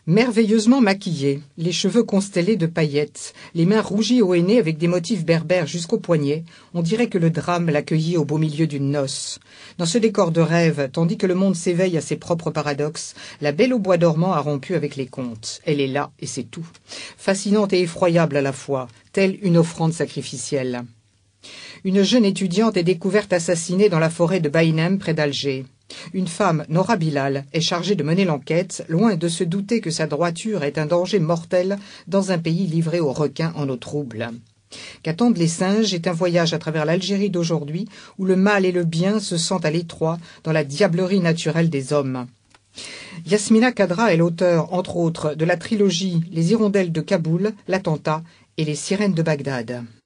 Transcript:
Merveilleusement maquillée, les cheveux constellés de paillettes, les mains rougies au henné avec des motifs berbères jusqu'aux poignets, on dirait que le drame l'accueillit au beau milieu d'une noce. Dans ce décor de rêve, tandis que le monde s'éveille à ses propres paradoxes, la Belle au bois dormant a rompu avec les contes. Elle est là, et c'est tout. Fascinante et effroyable à la fois, telle une offrande sacrificielle. Une jeune étudiante est découverte assassinée dans la forêt de Baïnem, près d'Alger. Une femme, Nora Bilal, est chargée de mener l'enquête, loin de se douter que sa droiture est un danger mortel dans un pays livré aux requins en eau trouble. Qu'attendent les singes est un voyage à travers l'Algérie d'aujourd'hui, où le mal et le bien se sentent à l'étroit dans la diablerie naturelle des hommes. Yasmina Khadra est l'auteur, entre autres, de la trilogie Les Hirondelles de Kaboul, L'Attentat et Les Sirènes de Bagdad.